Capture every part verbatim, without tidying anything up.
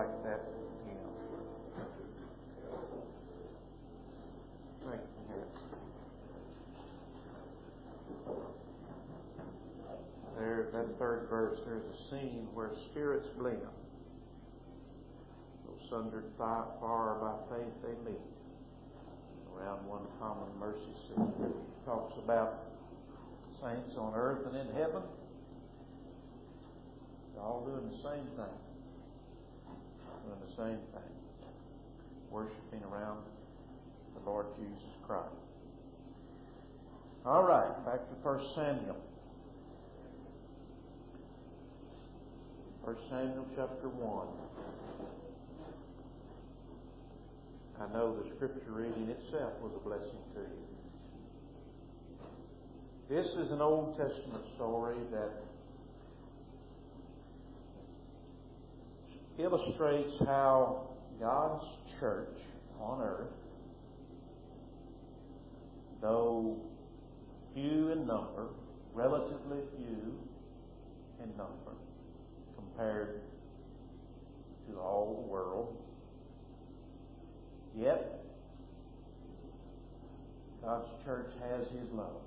like that hymn. Thank you, Harry. There, that third verse, there's a scene where spirits blend. Though sundered far, far by faith they meet. Around one common mercy seat. It talks about saints on earth and in heaven. They're all doing the same thing. Doing the same thing. Worshiping around the Lord Jesus Christ. All right, back to First Samuel. First Samuel chapter one. I know the scripture reading itself was a blessing to you. This is an Old Testament story that illustrates how God's church on earth, though few in number, relatively few in number, compared to all the world, yet God's church has His love.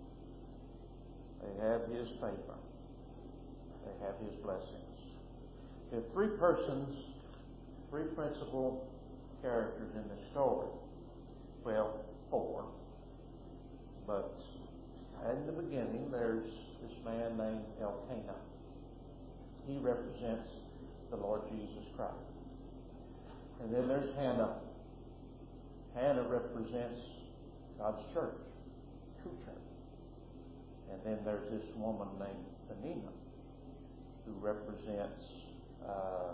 They have His favor. They have His blessings. There are three persons, three principal characters in this story. Well, four. But in the beginning, there's this man named Elkanah. He represents the Lord Jesus Christ. And then there's Hannah. Hannah represents God's church, true church. And then there's this woman named Peninnah, who represents uh,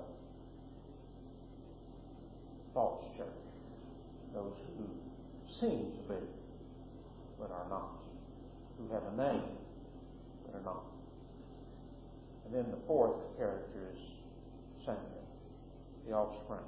false church, those who seem to be but are not, who have a name but are not. And then the fourth character is Samuel, the offspring.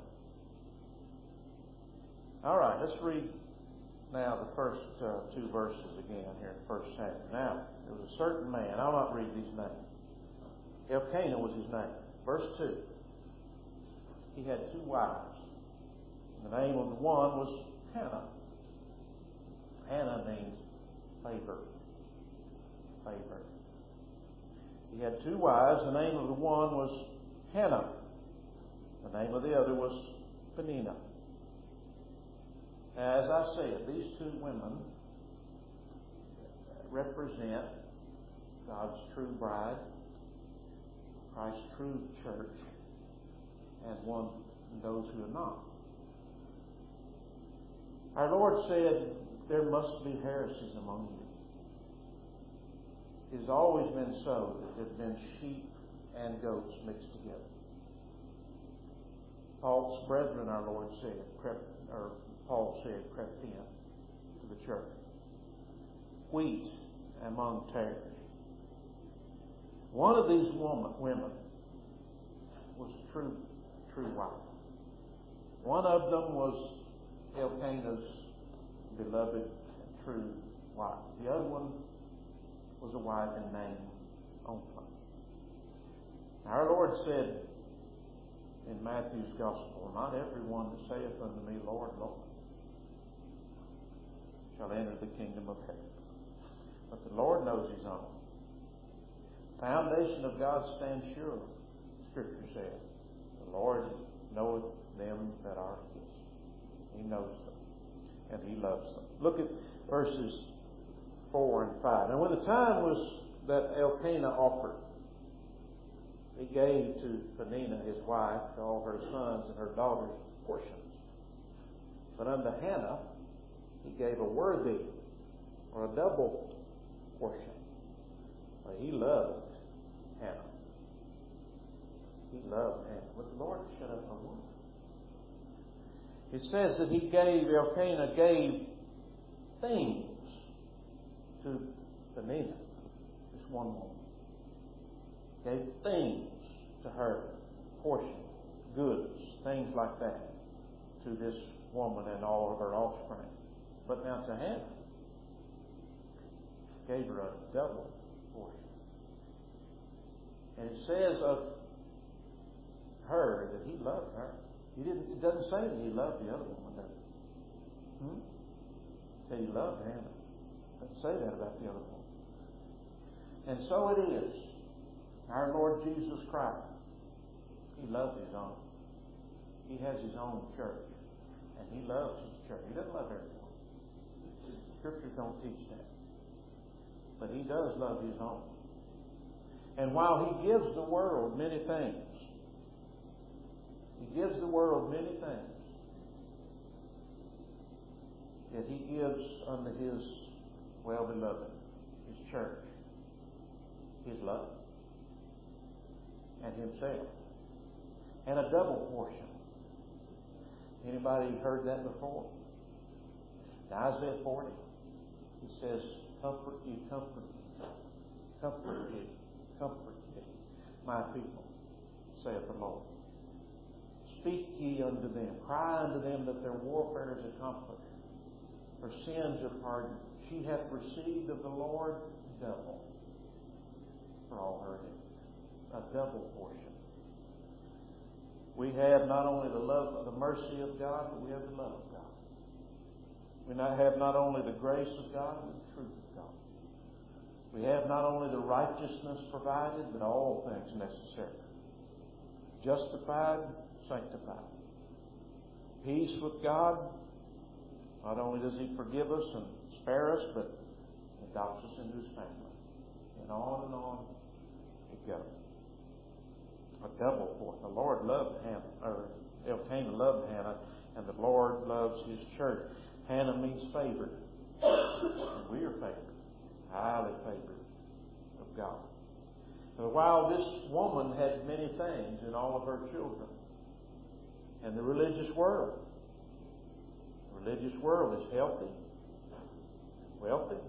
All right, let's read now the first uh, two verses again here in First Samuel. Now, there was a certain man. I'll not read these names. Elkanah was his name. Verse two. He had two wives. The name of the one was Hannah. Hannah means favor. Favor. He had two wives. The name of the one was Hannah. The name of the other was Peninnah. As I said, these two women represent God's true bride, Christ's true church, and one and those who are not. Our Lord said, there must be heresies among you. It has always been so that there have been sheep and goats mixed together. False brethren, our Lord said, crept, or Paul said, crept in to the church. Wheat among tares. One of these woman, women was a true, true wife. One of them was Elkanah's beloved and true wife. The other one was a wife in name only. Our Lord said in Matthew's Gospel, not everyone that saith unto me, Lord, Lord, shall enter the kingdom of heaven. But the Lord knows His own. The foundation of God stands sure, Scripture says. The Lord knoweth them that are His. He knows them, and He loves them. Look at verses four and five. And when the time was that Elkanah offered, he gave to Peninnah his wife, to all her sons and her daughters, portions. But unto Hannah he gave a worthy, or a double portion. For he loved Hannah. He loved Hannah. But the Lord shut up her womb. It says that he gave, Elkanah gave things to Peninnah, this one woman. Gave things to her, portion, goods, things like that, to this woman and all of her offspring. But now to Hannah, gave her a double portion. And it says of her but he loved her. He didn't. It doesn't say that he loved the other woman, does it? Hmm? It said he loved Hannah. It doesn't say that about the other woman. And so it is. Our Lord Jesus Christ, He loves His own. He has His own church. And He loves His church. He doesn't love everyone. Scriptures don't teach that. But He does love His own. And while He gives the world many things, He gives the world many things, yet He gives unto His well-beloved, His church, His love, and Himself, and a double portion. Anybody heard that before? In Isaiah forty, it says, "Comfort ye, comfort ye, comfort ye, comfort ye, my people, saith the Lord. Speak ye unto them, cry unto them that their warfare is accomplished, her sins are pardoned. She hath received of the Lord double for all her iniquities." A double portion. We have not only the love, the mercy of God, but we have the love of God. We not have not only the grace of God, but the truth of God. We have not only the righteousness provided, but all things necessary. Justified, sanctified. Peace with God. Not only does He forgive us and spare us, but He adopts us into His family. And on and on it goes. A double portion. The Lord loved Hannah, or Elkanah loved Hannah, and the Lord loves His church. Hannah means favored. And we are favored. Highly favored of God. And while this woman had many things in all of her children, and the religious world, the religious world is healthy, wealthy,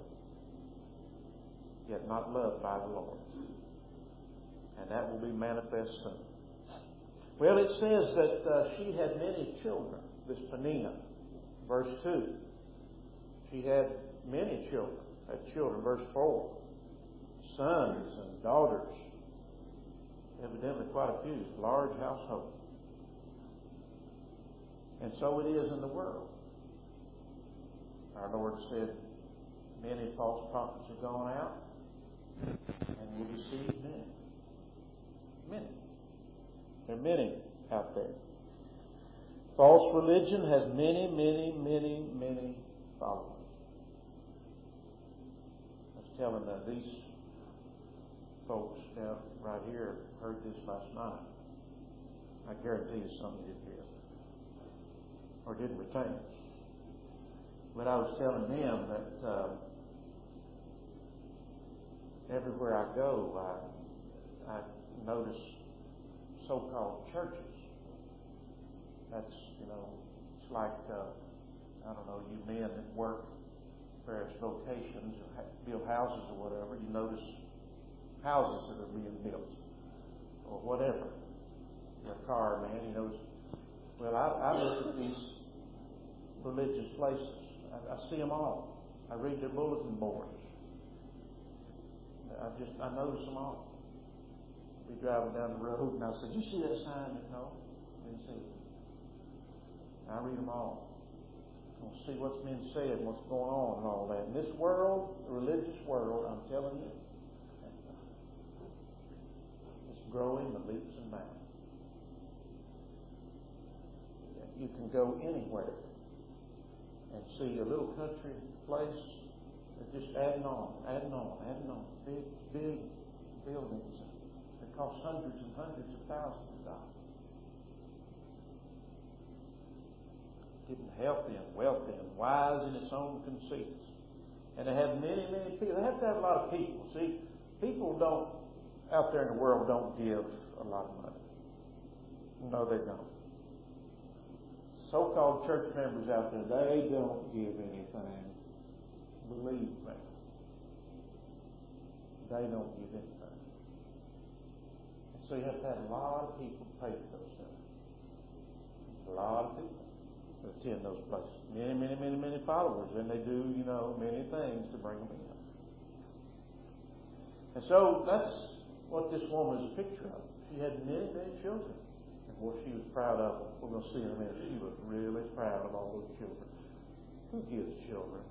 yet not loved by the Lord. And that will be manifest soon. Well, it says that uh, she had many children, this Peninnah. Verse two. She had many children. Had children. Verse four. Sons and daughters. Evidently quite a few. Large household. And so it is in the world. Our Lord said, many false prophets have gone out, and will deceive many. Many. There are many out there. False religion has many, many, many, many followers. I was telling uh, these folks down right here heard this last night. I guarantee you some did hear it. Or didn't retain it. But I was telling them that uh, everywhere I go, I, I notice so-called churches. That's, you know, it's like, uh, I don't know, you men that work various locations or build houses or whatever, you notice houses that are being built or whatever. You're a car man, you notice. Well, I, I look at these religious places. I, I see them all. I read their bulletin boards. I just, I notice them all. Be driving down the road, and I said, "Did you see that sign?" No, I didn't see it. I read them all. I'll see what's being said, and what's going on, and all that. In this world, the religious world, I'm telling you, it's growing in leaps and bounds. You can go anywhere and see a little country place that's just adding on, adding on, adding on. Big, big buildings that cost hundreds and hundreds of thousands of dollars. Getting healthy and wealthy and wise in its own conceits. And they have many, many people. They have to have a lot of people. See, people don't, out there in the world, don't give a lot of money. No, they don't. So-called church members out there, they don't give anything. Believe me. They don't give anything. And so you have to have a lot of people pay for those things. A lot of people to attend those places. Many, many, many, many followers. And they do, you know, many things to bring them in. And so that's what this woman is a picture of. She had many, many children. And what she was proud of, we're going to see in a minute, she was really proud of all those children. Who gives children?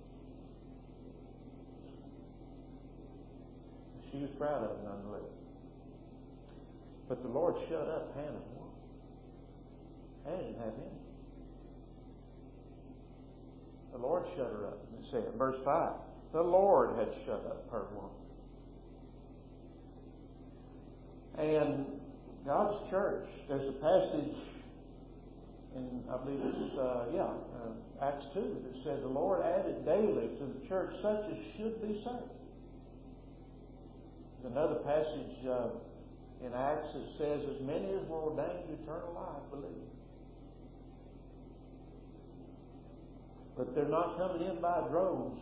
She was proud of it nonetheless. But the Lord shut up Hannah's womb. Hannah didn't have any. The Lord shut her up. It said in verse five, the Lord had shut up her womb. And God's church, there's a passage in, I believe it's, uh, yeah, uh, Acts two, that says the Lord added daily to the church such as should be saved. There's another passage uh, in Acts that says, as many as were ordained to eternal life believe. But they're not coming in by droves,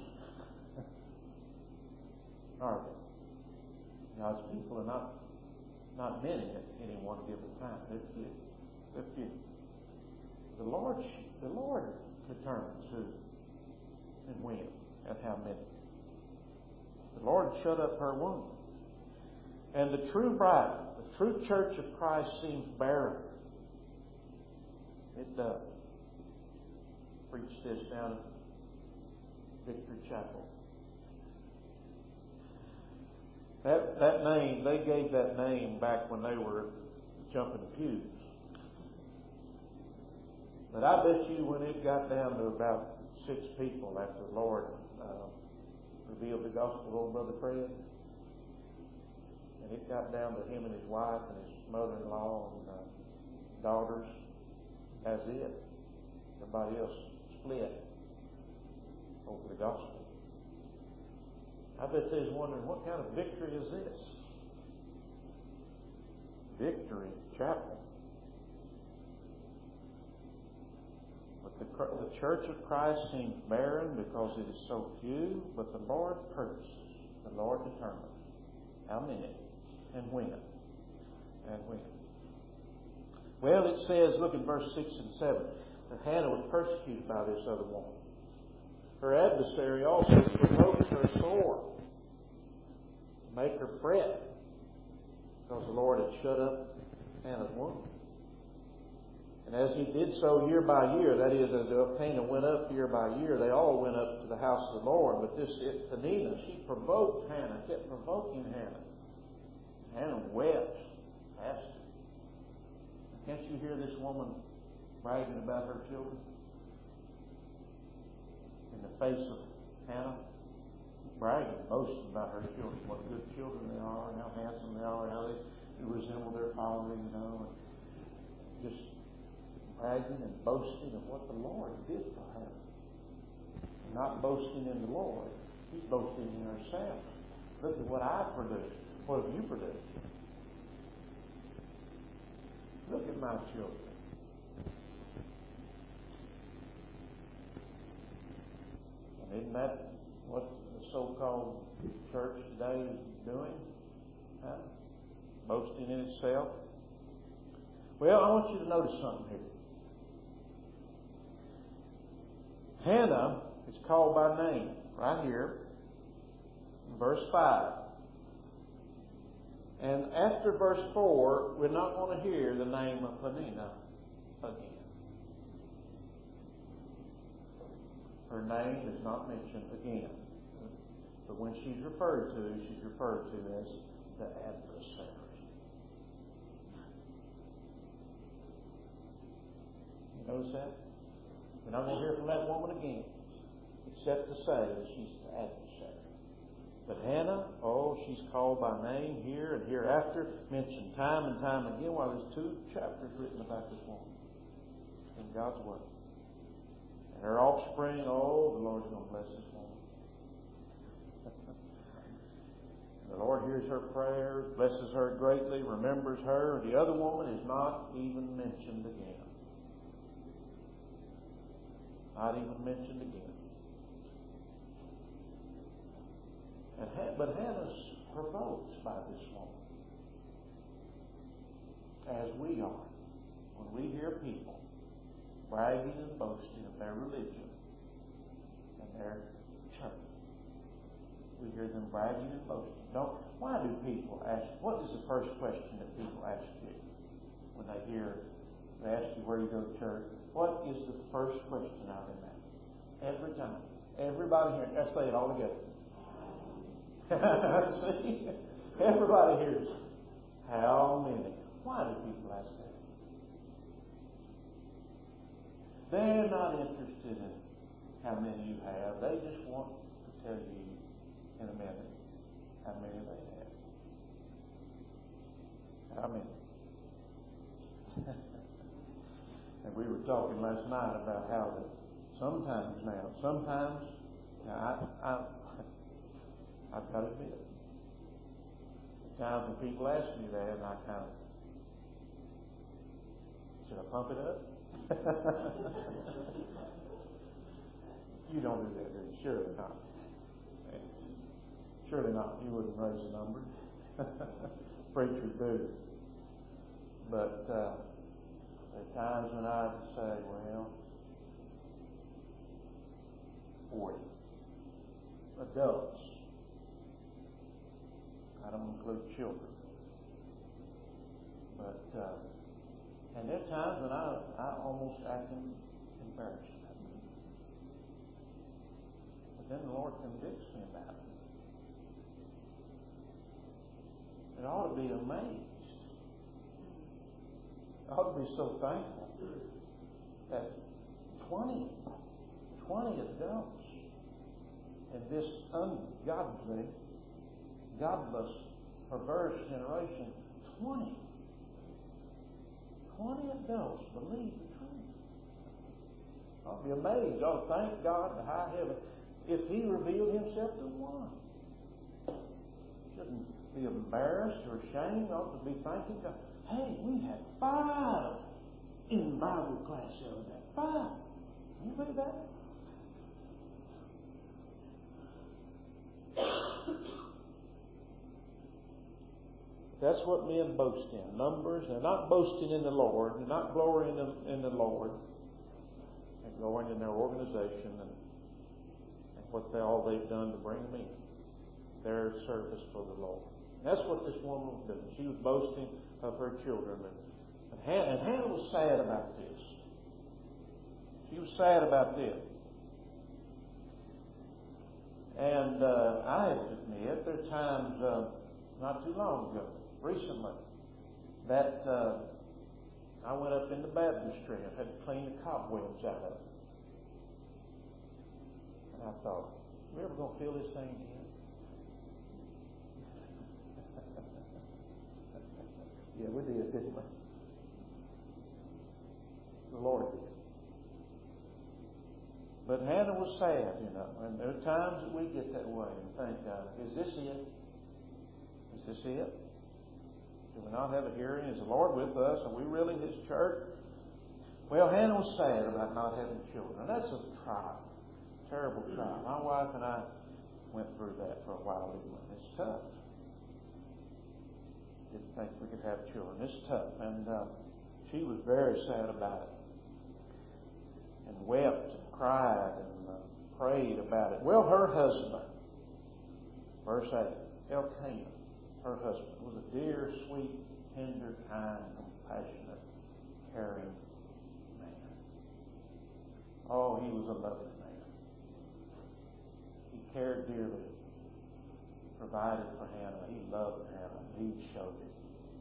are they? God's people are not not many at any one given time. They're few. They're few. The Lord, the Lord determines who and when and how many. The Lord shut up her womb. And the true bride, the true church of Christ seems barren. It does. Preached this down at Victory Chapel. That that name, they gave that name back when they were jumping pews. But I bet you when it got down to about six people after the Lord uh, revealed the gospel to old Brother Fred, and it got down to him and his wife and his mother-in-law and uh, daughters, that's it. Everybody else split over the gospel. I bet they're wondering, what kind of victory is this? Victory Chapel. But the, the church of Christ seems barren because it is so few, but the Lord purposes, the Lord determines how many and when and when. Well, it says, look at verse six and seven, that Hannah was persecuted by this other woman. Her adversary also provoked her sore, to make her fret, because the Lord had shut up Hannah's womb. And as he did so year by year, that is, as Elkanah went up year by year, they all went up to the house of the Lord. But this Peninnah, she provoked Hannah, kept provoking Hannah. Hannah wept, fasted. Can't you hear this woman bragging about her children in the face of Hannah? Bragging, boasting about her children, what good children they are, and how handsome they are, and how they resemble their father, you know, and just bragging and boasting of what the Lord did for her. Not boasting in the Lord, she's boasting in herself. Look at what I produced. What have you produced? Look at my children. And isn't that what the so-called church today is doing? Huh? Boasting in itself? Well, I want you to notice something here. Hannah is called by name right here in verse five. And after verse four, we're not going to hear the name of Peninnah again. Her name is not mentioned again. But when she's referred to, she's referred to as the adversary. You notice that? We're not going to hear from that woman again, except to say that she's the adversary. But Hannah, oh, she's called by name here and hereafter, mentioned time and time again. While there's two chapters written about this woman in God's Word. And her offspring, oh, the Lord's going to bless this woman. The Lord hears her prayers, blesses her greatly, remembers her. The other woman is not even mentioned again. Not even mentioned again. And, but Hannah's provoked by this woman. As we are. When we hear people bragging and boasting of their religion and their church. We hear them bragging and boasting. Don't, why do people ask, what is the first question that people ask you? when they hear, they ask you where you go to church, what is the first question out in that? Every time. Everybody here, let's say it all together. See? Everybody hears, how many? Why do people ask that? They're not interested in how many you have. They just want to tell you in a minute how many they have. How many? And we were talking last night about how that sometimes now, sometimes, now I, I, I've got to admit, the times when people ask me that, and I kind of, should I pump it up? You don't do that, do you? Surely not. Surely not. You wouldn't raise the number. Preachers do. But uh, there are times when I would say, well, forty adults. I don't include children. But, uh, and there are times when I, I almost act embarrassed. But then the Lord convicts me about it. It ought to be amazed. I ought to be so thankful that twenty, twenty adults in this ungodly, godless, perverse generation, twenty, twenty adults believe the truth. I'll be amazed. Oh, thank God in high heaven if He revealed Himself to one. Shouldn't be embarrassed or ashamed. Ought to be thanking God. Hey, we had five in Bible class the other day. Five. Can you believe that? That's what men boast in. Numbers. They're not boasting in the Lord. They're not glorying in, in the Lord. They're glorying in their organization and, and what they, all they've done to bring them in. Their service for the Lord. And that's what this woman was doing. She was boasting of her children. And, and, Hannah, and Hannah was sad about this. She was sad about this. And uh, I have to admit, there are times, uh, not too long ago, recently, that uh, I went up in the baptistry and had to clean the cobwebs out of it. And I thought, we ever going to feel this thing again? Yeah, we did, didn't we? The Lord did. But Hannah was sad, you know, and there are times that we get that way and think, uh, is this it? Is this it? Do we not have a hearing? Is the Lord with us? Are we really His church? Well, Hannah was sad about not having children. That's a trial, terrible trial. My wife and I went through that for a while, didn't we? It's tough. Didn't think we could have children. It's tough. And uh, she was very sad about it. And wept and cried and uh, prayed about it. Well, her husband, verse eight, Elkanah, her husband, was a dear, sweet, tender, kind, compassionate, caring man. Oh, he was a loving man. He cared dearly, provided for Hannah. He loved Hannah. He showed it.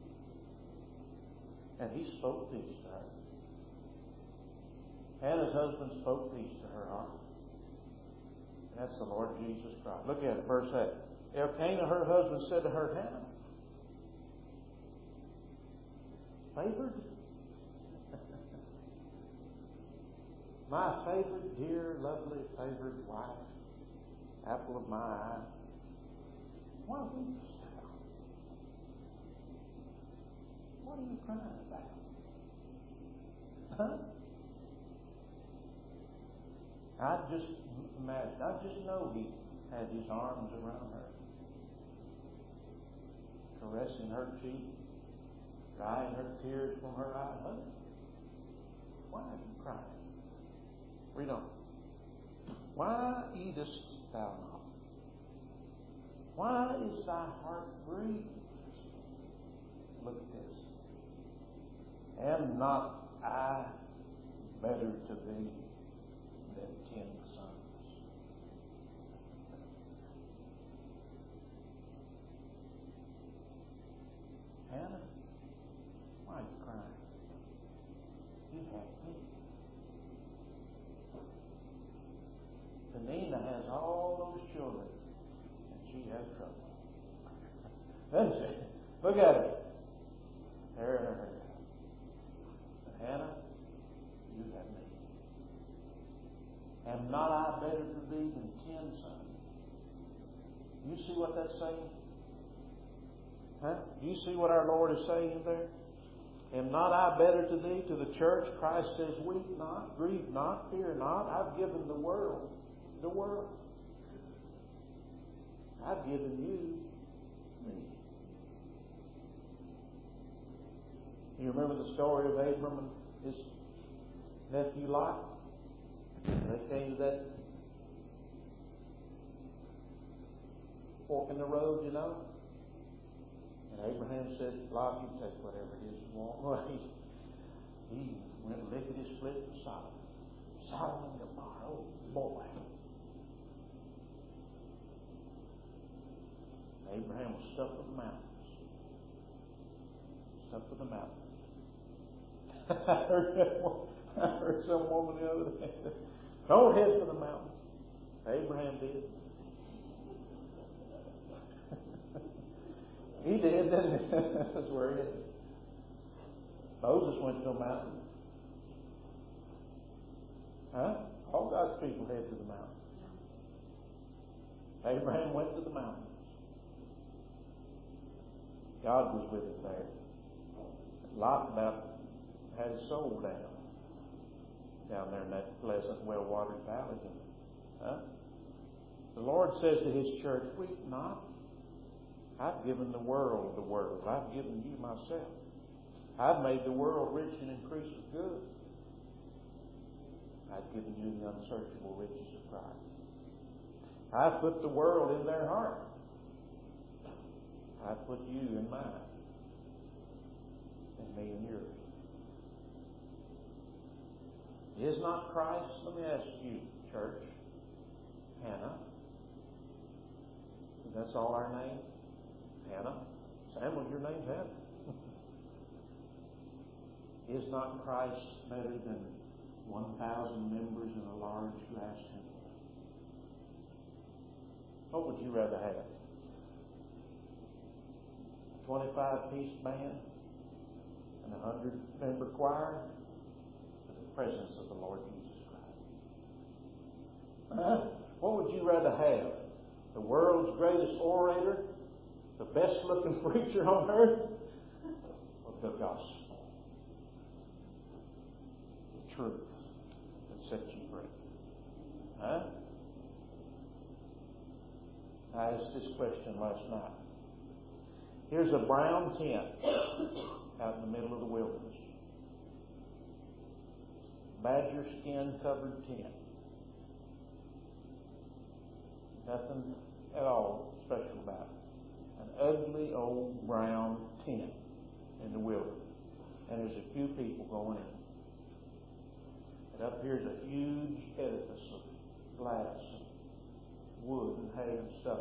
And he spoke peace to her. Hannah's husband spoke peace to her heart. And that's the Lord Jesus Christ. Look at it, verse eight. Elkanah, her husband, said to her, Hannah, favored? My favorite, dear, lovely, favored wife, apple of my eye. Why weepest thou? What are you crying about? Huh? I just imagine, I just know he had his arms around her, caressing her cheek, drying her tears from her eyes. Honey, why are you crying? Read on. Why eatest thou not? Why is thy heart grieved? Look at this. Am not I better to thee than ten sons? Hannah, why are you crying? You have me. Penina has all those children, and she has trouble. Doesn't she? Look at her. Hair in her hair. But Hannah, you have me. Am not I better to thee than ten sons? You see what that's saying? Huh? Do you see what our Lord is saying there? Am not I better to thee, to the church? Christ says, weep not, grieve not, fear not. I've given the world, the world. I've given you me. You remember the story of Abram and his nephew Lot? They came to that fork in the road, you know? And Abraham said, Lot, you take whatever it is you want. Well, he, he went and licked his split to Sodom. Sodom and Gomorrah, oh boy. Abraham was stuck with the mountains. Stuck with the mountains. I heard that one. I heard some woman the other day say, don't head for the mountains. Abraham did. He did, didn't he? That's where he is. Moses went to a mountain. Huh? All God's people head to the mountain. Abraham went to the mountains. God was with him there. Lot about had his soul down. Down there in that pleasant, well-watered valley. Huh? The Lord says to His church, weep not. I've given the world the world. I've given you myself. I've made the world rich and increase of good. I've given you the unsearchable riches of Christ. I've put the world in their heart. I've put you in mine. And me in yours. Is not Christ, let me ask you, church, Hannah, that's all our name? Hannah? Samuel, your name's Hannah. Is not Christ better than one thousand members in a large glass temple? What would you rather have? A twenty-five piece band and a hundred member choir? Or the presence of the Lord Jesus Christ? Huh? What would you rather have? The world's greatest orator? The best looking preacher on earth? Or the gospel? The truth that sets you free. Huh? I asked this question last night. Here's a brown tent out in the middle of the wilderness. Badger skin covered tent. Nothing at all special about it. An ugly old brown tent in the wilderness. And there's a few people going in. And up here's a huge edifice of glass and wood and hay and stuff.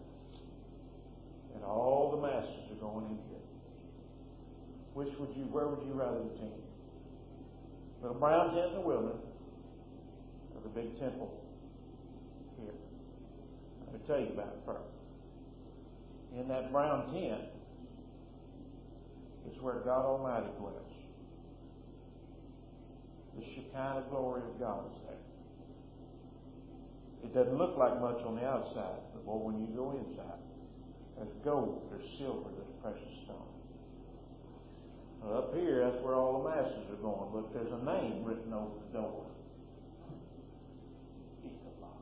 And all the masses are going in here. Which would you, where would you rather attend? Little brown tent in the wilderness or the big temple here? Let me tell you about it first. In that brown tent is where God Almighty dwells. The Shekinah glory of God is there. It doesn't look like much on the outside, but boy, when you go inside, there's gold, there's silver, there's precious stone. Well, up here, that's where all the masses are going. Look, there's a name written over the door. Ichabod.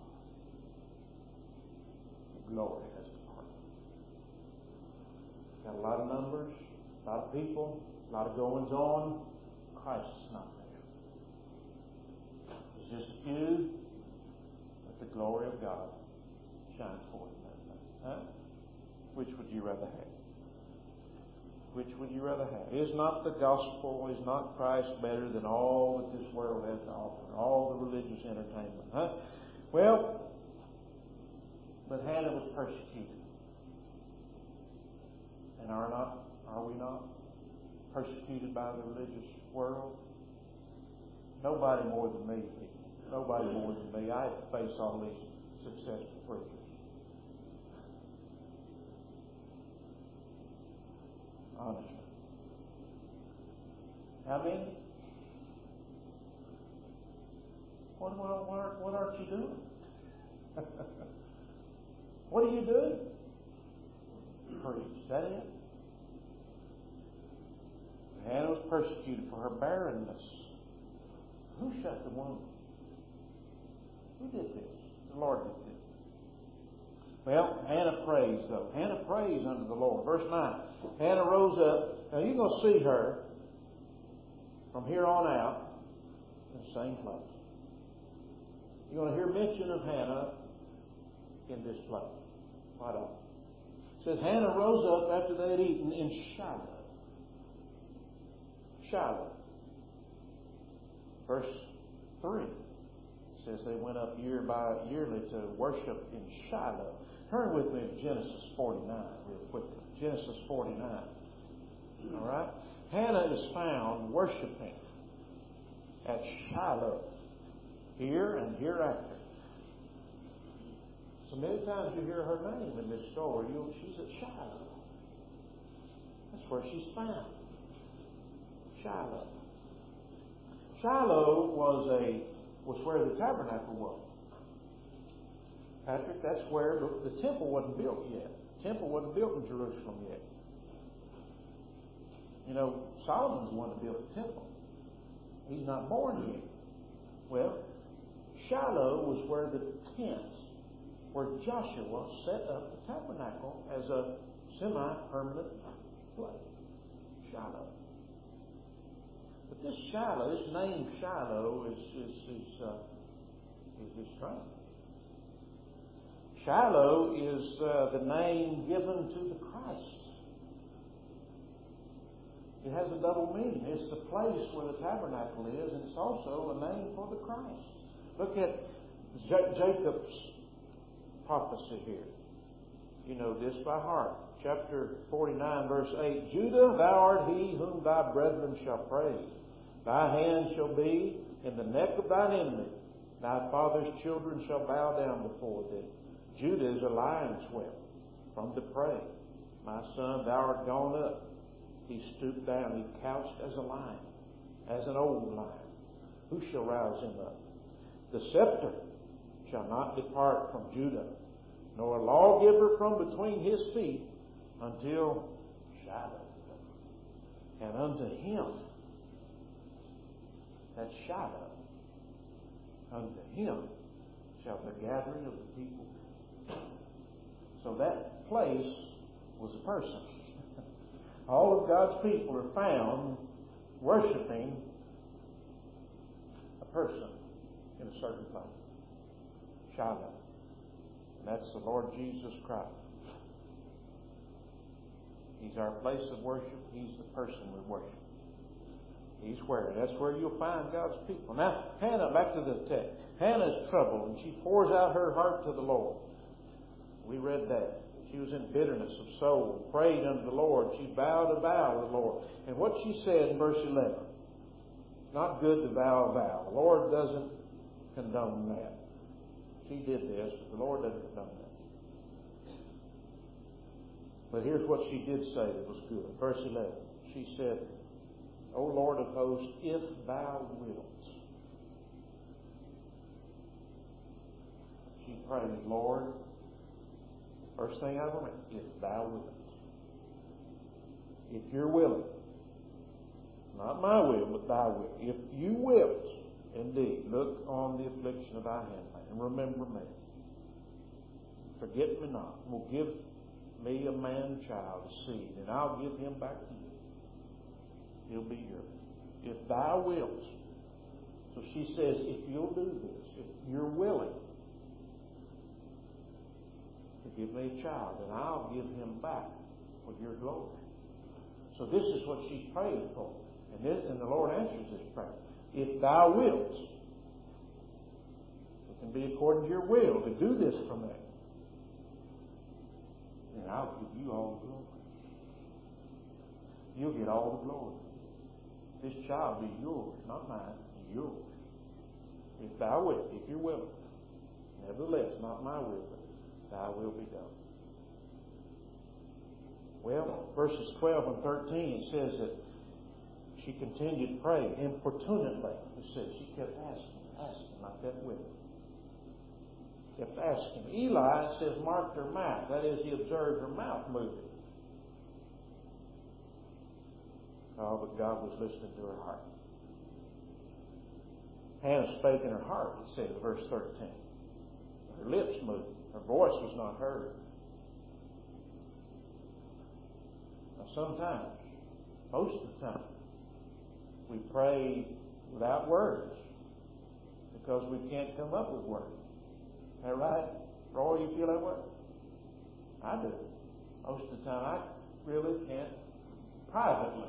The glory has departed. Got a lot of numbers, a lot of people, a lot of goings on. Christ is not there. There's just a few, but the glory of God shines forth in that thing. Huh? Which would you rather have? Which would you rather have? Is not the gospel, is not Christ better than all that this world has to offer, all the religious entertainment? Huh? Well, but Hannah was persecuted. And are not, are we not persecuted by the religious world? Nobody more than me, people. Nobody more than me. I have to face all these successful preachers. Honestly. How many? What, what, what, what aren't you doing? What are you doing? Preach. Is that it? Hannah was persecuted for her barrenness. Who shut the womb? Who did this? The Lord did this. Well, Hannah prays, though. Hannah prays unto the Lord. Verse nine. Hannah rose up. Now, you're going to see her from here on out in the same place. You're going to hear mention of Hannah in this place. Right on. It says, Hannah rose up after they had eaten in Shiloh. Shiloh. Verse three. It says they went up year by yearly to worship in Shiloh. Turn with me to Genesis forty-nine real quickly. Genesis forty-nine. All right? Hannah is found worshiping at Shiloh. Here and hereafter. So many times you hear her name in this story. You, she's at Shiloh. That's where she's found. Shiloh. Shiloh was a was where the tabernacle was. Patrick, that's where the, the temple wasn't built yet. The temple wasn't built in Jerusalem yet. You know, Solomon's the one that built the temple. He's not born yet. Well, Shiloh was where the tent, where Joshua set up the tabernacle as a semi-permanent place. Shiloh. But this Shiloh, this name Shiloh is is is, uh, is, is strange. Shiloh is uh, the name given to the Christ. It has a double meaning. It's the place where the tabernacle is, and it's also a name for the Christ. Look at J- Jacob's prophecy here. You know this by heart. Chapter forty-nine, verse eight. Judah, thou art he whom thy brethren shall praise. Thy hand shall be in the neck of thine enemy. Thy father's children shall bow down before thee. Judah is a lion's whelp from the prey. My son, thou art gone up. He stooped down. He couched as a lion, as an old lion. Who shall rouse him up? The scepter shall not depart from Judah, nor a lawgiver from between his feet until Shiloh. And unto him, that Shiloh, unto him shall the gathering of the people. So that place was a person. All of God's people are found worshiping a person in a certain place. Shiloh. And that's the Lord Jesus Christ. He's our place of worship. He's the person we worship. He's where? That's where you'll find God's people. Now, Hannah, back to the text. Hannah's troubled, and she pours out her heart to the Lord. We read that. She was in bitterness of soul, prayed unto the Lord. She vowed a vow to the Lord. And what she said in verse eleven, it's not good to vow a vow. The Lord doesn't condone that. She did this, but the Lord doesn't condone that. But here's what she did say that was good. Verse eleven, she said, O Lord of hosts, if thou wilt. She prayed, Lord, first thing I remember, if thou wilt. If you're willing. Not my will, but thy will. If you wilt, indeed, look on the affliction of thy handmaid, and remember me. Forget me not. Will give me a man child, a seed, and I'll give him back to you. He'll be yours. If thou wilt. So she says, if you'll do this, if you're willing to give me a child, then I'll give him back for your glory. So this is what she's praying for. And, this, and the Lord answers this prayer. If thou wilt, it can be according to your will to do this for me, then I'll give you all the glory. You'll get all the glory. This child be yours, not mine, yours. If thou wilt, if you're willing. Nevertheless, not my will, but thy will be done. Well, verses twelve and thirteen, it says that she continued praying importunately. It says she kept asking, asking like that widow. Kept asking. Eli, it says, marked her mouth. That is, he observed her mouth moving. Oh, but God was listening to her heart. Hannah spake in her heart, it says, verse thirteen. Her lips moved. Her voice was not heard. Now, sometimes, most of the time, we pray without words because we can't come up with words. Is that right? Roy, you feel that way? I do. Most of the time, I really can't privately.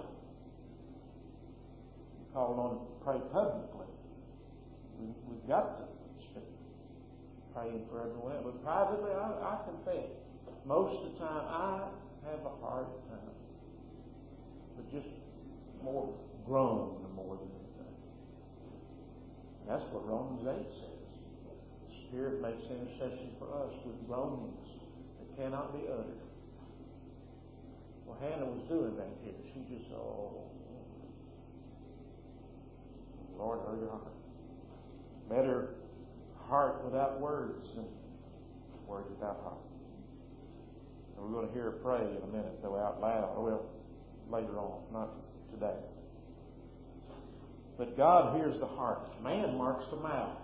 Called on to pray publicly. We, we've got to speak. Praying for everyone. But privately, I, I confess, most of the time I have a hard time. But just more groan more than anything. And that's what Romans eight says. The Spirit makes intercession for us with groanings that cannot be uttered. Well, Hannah was doing that here. She just, oh, Lord, heard her heart. Better heart without words than words without heart. And we're going to hear her pray in a minute, though, out loud. Oh, well, later on, not today. But God hears the heart. Man marks the mouth.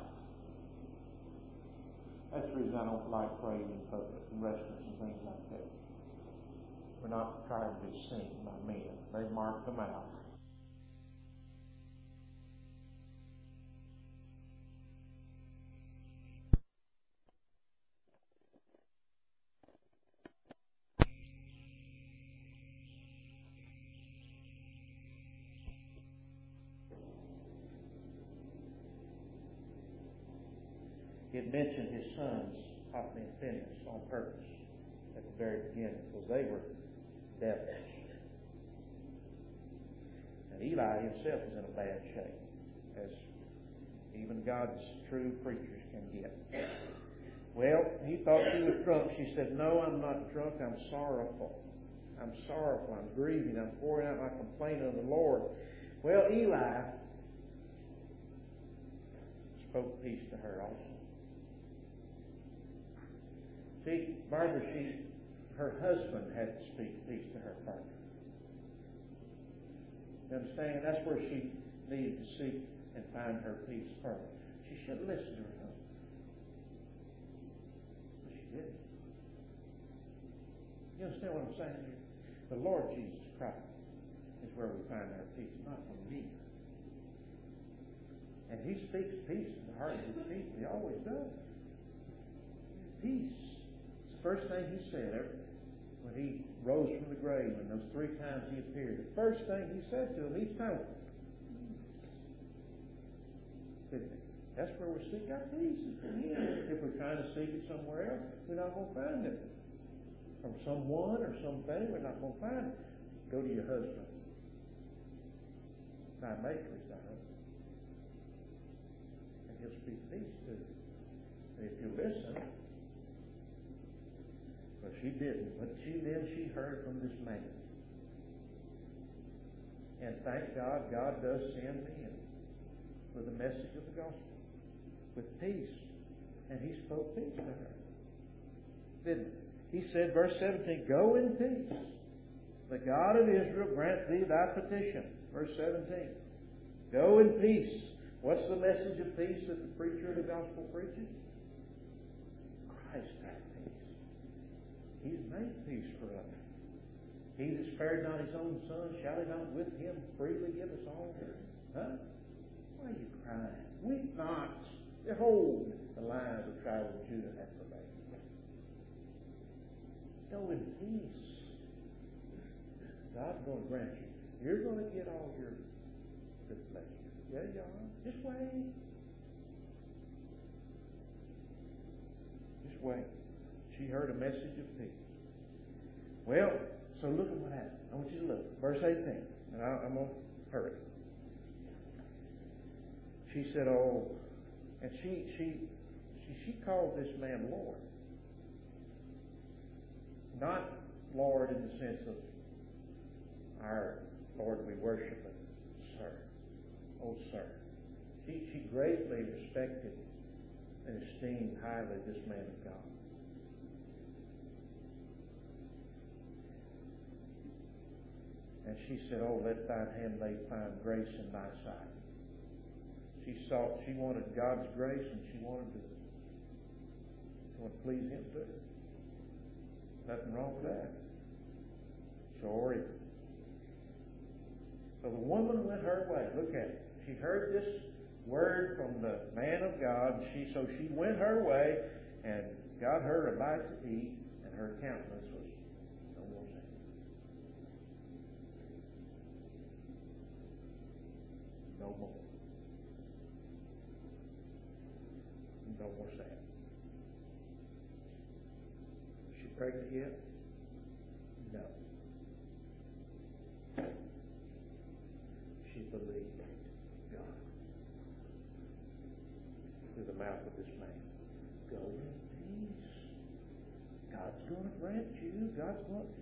That's the reason I don't like praying in public, in restaurants and things like that. We're not trying to be seen by men. They mark the mouth. He had mentioned his sons, Hophni and Phinehas, on purpose at the very beginning, because they were devils. And Eli himself was in a bad shape, as even God's true preachers can get. Well, he thought she was drunk. She said, no, I'm not drunk. I'm sorrowful. I'm sorrowful. I'm grieving. I'm pouring out my complaint on the Lord. Well, Eli spoke peace to her also. See, Barbara, she, her husband had to speak peace to her first. You understand? That's where she needed to seek and find her peace first. She should listen to her husband. But she didn't. You understand what I'm saying here? The Lord Jesus Christ is where we find our peace, not from me. And He speaks peace in the heart of His people. He always does. Peace. It's the first thing He said when He rose from the grave, and those three times He appeared. The first thing He said to them each time, that's where we seek our peace, is from Him. If we're trying to seek it somewhere else, we're not going to find it. From someone or something, we're not going to find it. Go to your husband. Thy maker is thy husband. And He'll speak peace to you. And if you listen, well, she didn't, but she then she heard from this man. And thank God, God does send men with the message of the gospel, with peace. And He spoke peace to her. Didn't He? He said, verse seventeen, go in peace. The God of Israel grant thee thy petition. Verse seventeen. Go in peace. What's the message of peace that the preacher of the gospel preaches? Christ hath peace. He's made peace for us. He that spared not His own Son, shall He not with Him freely give us all? Huh? Why are you crying? Weep not. Behold, the Lion of the tribe of Judah hath prevailed. Go in peace. God's going to grant you. You're going to get all your good pleasure. Yeah, you are. Just wait. Just wait. She heard a message of peace. Well, so look at what happened. I want you to look. Verse eighteen. And I, I'm going to hurry. She said, oh, and she, she, she, she called this man Lord. Not Lord in the sense of our Lord we worship, but sir. Oh, sir. She, she greatly respected and esteemed highly this man of God. And she said, oh, let thine handmaid find grace in thy sight. She sought, she wanted God's grace, and she wanted to, she wanted to please Him too. Nothing wrong with that. Sure is. So the woman went her way. Look at it. She heard this word from the man of God. She so she went her way and got her a bite to eat, and her countenance was no more sad. No more. No more sad. Is she pregnant yet? No. She believed God through the mouth of this man. Go in peace. God's going to grant you. God's going to.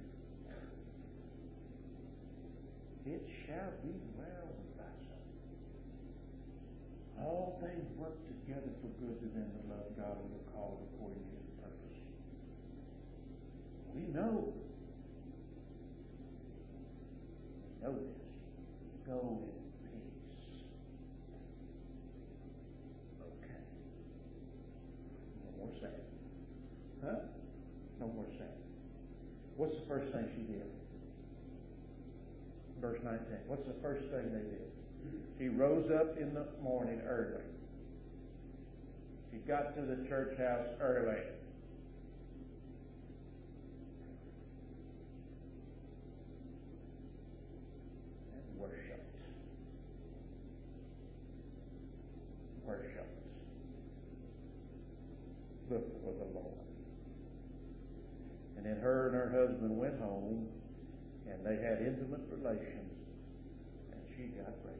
It shall be well with thy soul. All things work together for good to them that love God and are called according to His purpose. We know. We know this. Go in peace. Okay. No more sad. Huh? No more sad. What's the first thing she did? Verse nineteen. What's the first thing they did? She rose up in the morning early. She got to the church house early. And worshipped. Worshipped. Before the Lord. And then her and her husband went home, and they had intimate relations, and she got raped.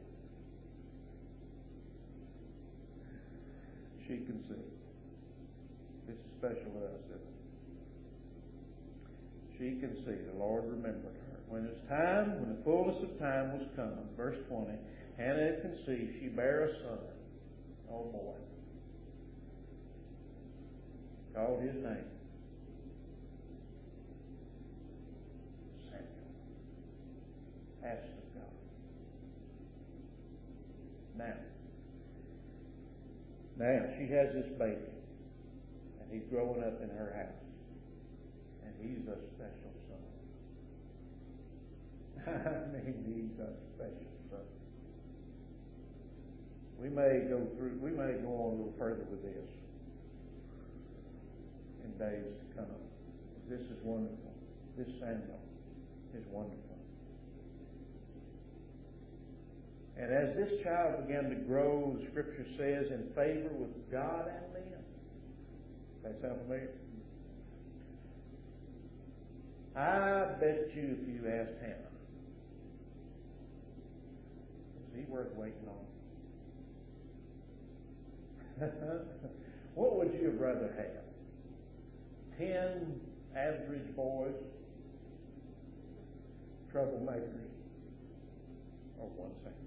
She conceived. This is special to us, isn't it? She conceived. The Lord remembered her. When it was time, when the fullness of time was come, verse twenty, Hannah had conceived. She bare a son. Oh boy. Called his name Samuel. Asked of God. Now, Now, she has this baby, and he's growing up in her house, and he's a special son. I mean, he's a special son. We may go through, we may go on a little further with this in days to come. This is wonderful. This Samuel is wonderful. And as this child began to grow, the Scripture says, in favor with God and men. That sound familiar? I bet you if you asked Hannah, is he worth waiting on? What would you have rather have? Ten average boys, troublemakers, or one Samuel?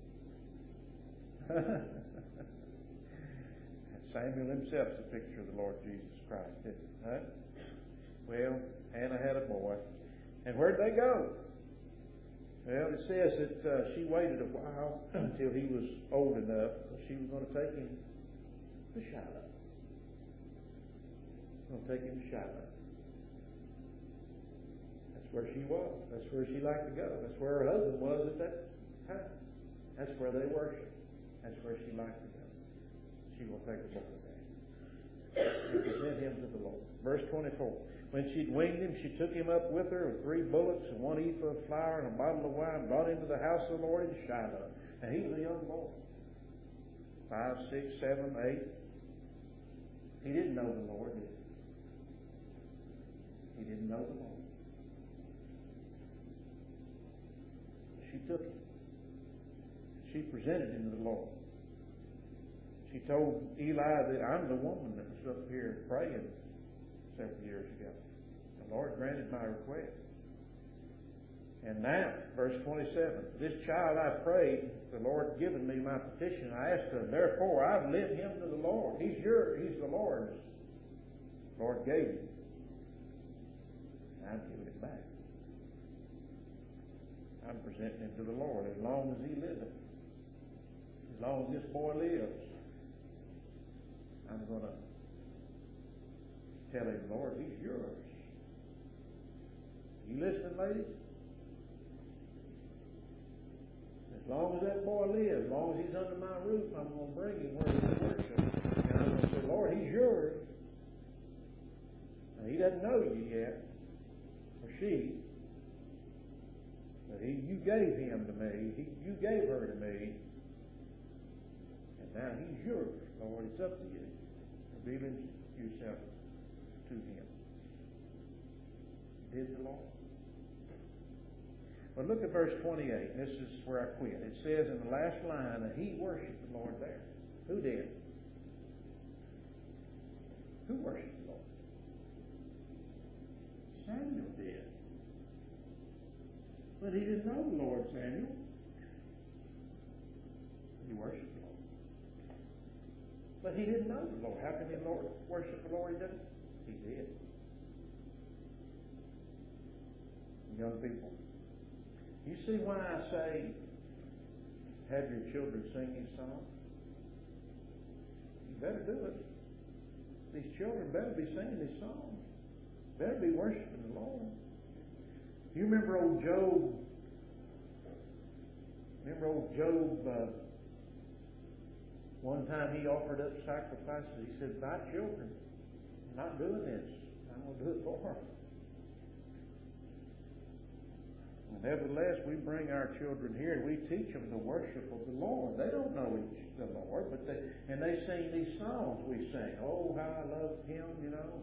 Samuel himself's a picture of the Lord Jesus Christ, isn't it? Huh? Well, Hannah had a boy. And where'd they go? Well, it says that uh, she waited a while until he was old enough. She was going to take him to Shiloh. Going to take him to Shiloh. That's where she was. That's where she liked to go. That's where her husband was at that time. That's where they worshiped. That's where she liked to go. She will take a boy there. to present him to the Lord. Verse twenty-four. When she'd winged him, she took him up with her with three bullocks and one ephah of flour and a bottle of wine, brought him to the house of the Lord in Shiloh. And he was a young boy. Five, six, seven, eight. He didn't know the Lord, did he? He didn't know the Lord. She took him. She presented him to the Lord. She told Eli that I'm the woman that was up here praying several years ago. The Lord granted my request. And now, verse twenty-seven, this child I prayed, the Lord given me my petition. I asked him, therefore I've led him to the Lord. He's yours. He's the Lord's. The Lord gave him. I'm giving it back. I'm presenting him to the Lord as long as he lives. As long as this boy lives, I'm going to tell him, Lord, he's yours. You listening, ladies? As long as that boy lives, as long as he's under my roof, I'm going to bring him where he can worship. And I'm going to say, Lord, he's yours. Now, he doesn't know you yet, or she, but he, you gave him to me. He, you gave her to me. And now he's yours. Lord, it's up to you. Revealing yourself to him. Did the Lord? But look at verse twenty-eight. This is where I quit. It says in the last line that he worshipped the Lord there. Who did? Who worshipped the Lord? Samuel did. But he didn't know the Lord, Samuel. He worshipped the Lord. But he didn't know the Lord. How can the Lord worship the Lord? He didn't. He did. Young people, you see why I say have your children sing these songs? You better do it. These children better be singing these songs. Better be worshiping the Lord. You remember old Job? Remember old Job? Uh, one time he offered up sacrifices. He said, "My children are not doing this. I'm going to do it for them." Nevertheless, we bring our children here and we teach them the worship of the Lord. They don't know each, the Lord, but they and they sing these songs we sing. Oh, how I love Him, you know.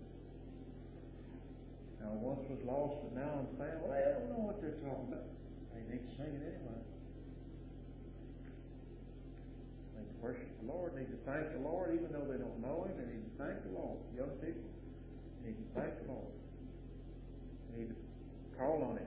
Now, once was lost, but now I'm found. Well, they don't know what they're talking about. They need to sing it anyway. They need to worship the Lord. They need to thank the Lord, even though they don't know Him. They need to thank the Lord. Young people, they need to thank the Lord. They need to call on Him.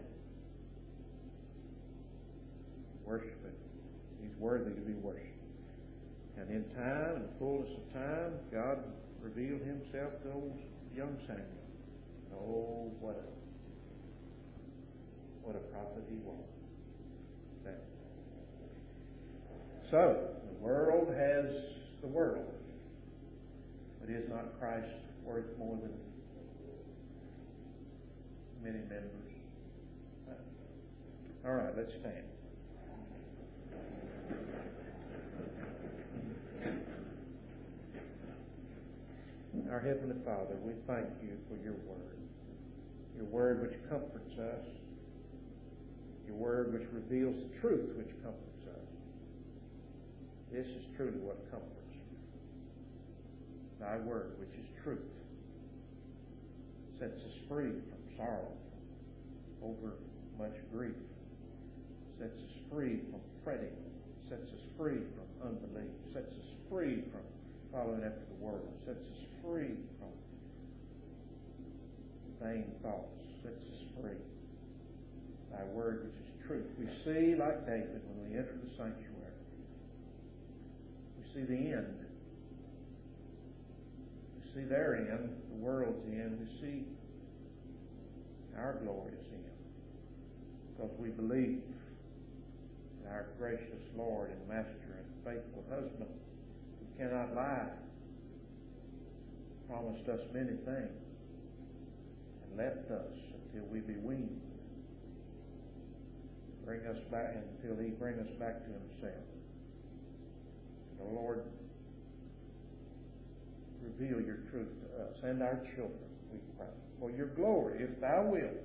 Worship Him. He's worthy to be worshipped. And in time, in the fullness of time, God revealed Himself to old young Samuel. Oh, what a what a prophet he was. That. So, the world has the world, but is not Christ worth more than many members? All right, let's stand. Our Heavenly Father, we thank you for your word. Your word which comforts us. Your word which reveals the truth which comforts us. This is truly what comforts me. Thy word which is truth sets us free from sorrow over much grief. Sets us free from fretting. Sets us free from unbelief. Sets us free from following after the world. Sets us free from vain thoughts. Sets us free. Thy word which is truth. We see, like David, when we enter the sanctuary, we see the end. We see their end, the world's end. We see our glorious end. Because we believe that our gracious Lord and Master and faithful husband, who cannot lie, promised us many things and left us until we be weaned. Bring us back until He bring us back to Himself. The Lord, reveal your truth to us and our children, we pray. For your glory, if thou wilt,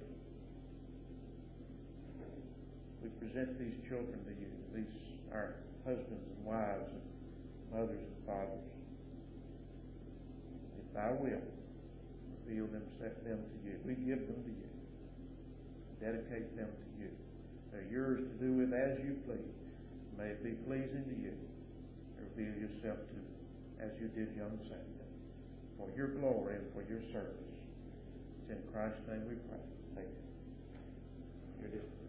we present these children to you, these our husbands and wives and mothers and fathers. If thou wilt, reveal them, set them to you. We give them to you. Dedicate them to you. They're yours to do with as you please. May it be pleasing to you. Reveal yourself to them as you did young Samuel. For your glory and for your service. It's in Christ's name we pray. Amen. You're dismissed.